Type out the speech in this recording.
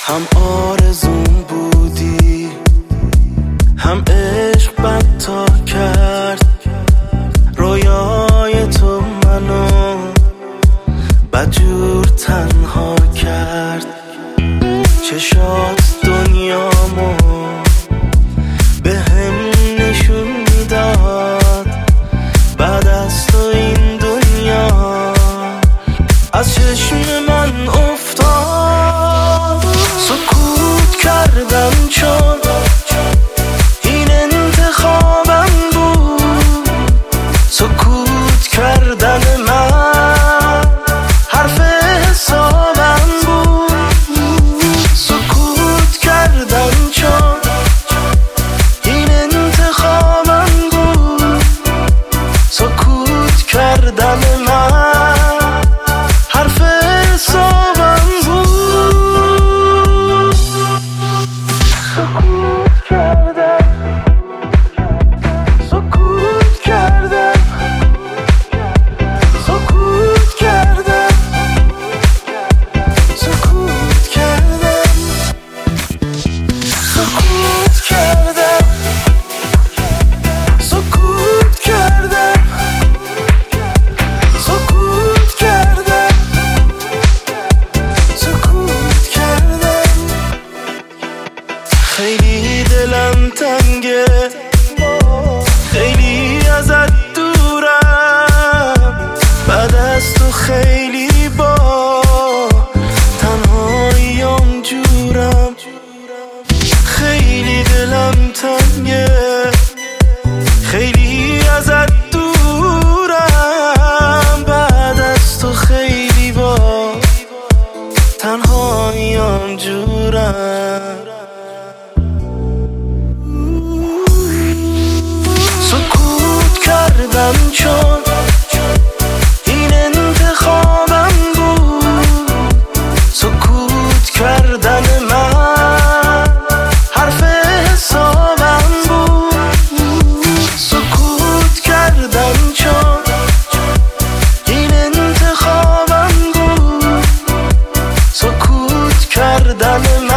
هم آرزوم بودی، هم عشق بدتا کرد. رویای تو منو بدجور تنها کرد. چشات دنیامو به هم نشون میداد. بعد از تو این دنیا از چشم من افتاد. سکوت کردم چون این انتخابم بود. سکوت کردن من حرف حسابم بود. سکوت کردم چون این انتخابم بود. سکوت کردن من حرف حسابم بود. سکوت کردم، سکوت کردم، سکوت کردم، سکوت کردم، سکوت کردم، سکوت کردم، سکوت کردم، سکوت کردم. خیلی دلم تنگه، خیلی ازت دورم. بعد از تو خیلی با تنهاییام جورم. خیلی دلم تنگه، خیلی ازت دورم. بعد از تو خیلی با تنهاییام جورم. سکوت کردم چون این انتخابم بود. سکوت کردن من حرف حسابم بود. سکوت کردم چون این انتخابم بود. سکوت کردن من